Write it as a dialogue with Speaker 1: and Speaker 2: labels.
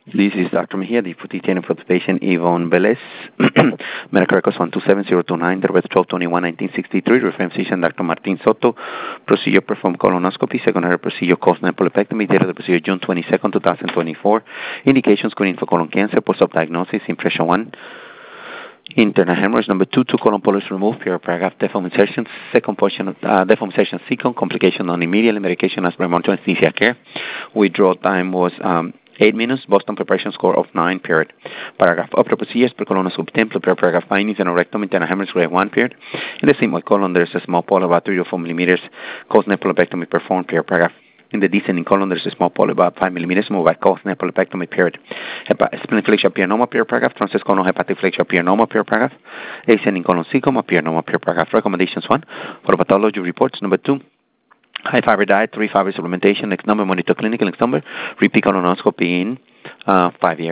Speaker 1: This is Dr. Mejia, Deputy Attending for the patient Yvonne Velez. Medical records 127029, the rest 1221-1963. Reference physician Dr. Martin Soto. Procedure performed colonoscopy. Secondary procedure caused nephrolepectomy. Date of the procedure June 22nd, 2024. Indications screening for colon cancer. Post-op diagnosis. Impression 1. Internal hemorrhage. Number 2, 2 colon polyps removed. Pure paragraph deform insertion. Second portion of deform insertion second. Complication non immediately. Medication as monitoring anesthesia care. Withdrawal time was 8 minutes. Boston preparation score of 9. Period. Paragraph upper procedures per colonoscopy template. Paragraph findings and rectum internal hemorrhage grade 1. Period. In the sigmoid colon, there is a small polyp about 3 to 4 millimeters. Caused nephrolepectomy performed. Period. Paragraph. In the descending colon, there is a small polyp about 5 millimeters. Moved by caused nephrolepectomy. Period. Spleniflexion pyranoma. Period. Paragraph. Transcolon hepatiflexion pyranoma. Period. Paragraph. Ascending colon secoma. Pyranoma. Period. Paragraph. Recommendations 1. For pathology reports. Number 2. High fiber diet, 3 fiber supplementation. Next number, monitor clinical. Next number, repeat colonoscopy in 5 years.